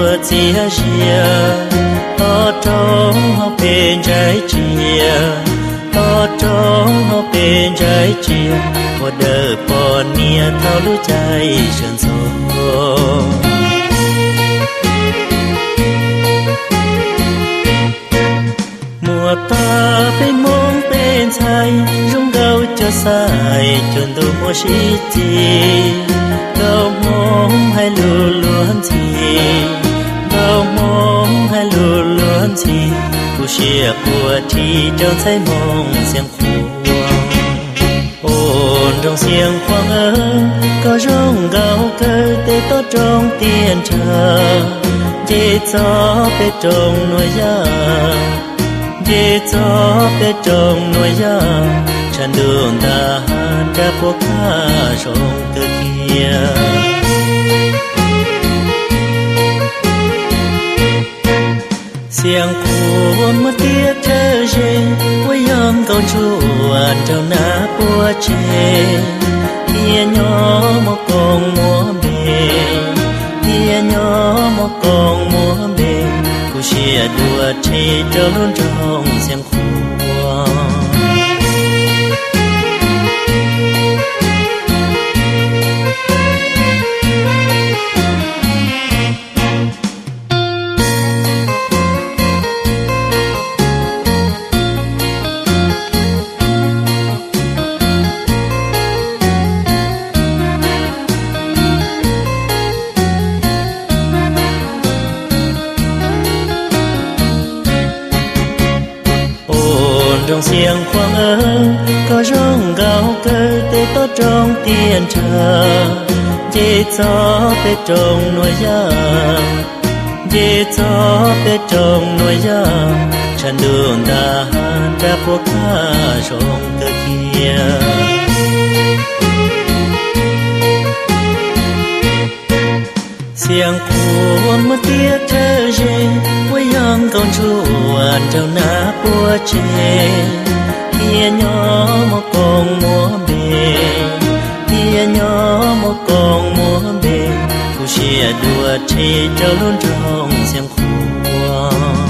của chia chia ở trong họ bên trái chia ở trong họ bên trái chia một đời bỏ nia thao lũ trái sơn số mùa ta bên mông bên trái rung đầu cho sai chôn tu mua xí chi đâu mong hay lù luôn chi đâu mong hay lù luôn chi cu xia của chi trong say mong xem khuang ôn trong xiềng khoang ơ có rong gạo cơ tê to trong tiền chờ dễ gió bê trong nuôi già dễ gió bê trong nuôi già chân đường ta đã phố ca rong từ kia xiềng cuốn mất tiết thơ dê quay âm câu chuan trong ná bùa chê tia nhỏ một con múa bề tia nhỏ một con múa bề cu xia đùa chê trâu luôn trong xiềng cuốn trong xiềng khoang ơ có rong gạo cơ tê to trong tiền chờ dễ gió bê trong nuôi già dễ gió bê trong nuôi già chân đường ta đã phố ca rong từ kia xiềng cuốn mất tiết thơ dê quay âm con chuan trong ná bùa chê tia nhỏ một con múa bề tia nhỏ một con múa bề cu xia đùa chê trâu luôn trong xiềng khuang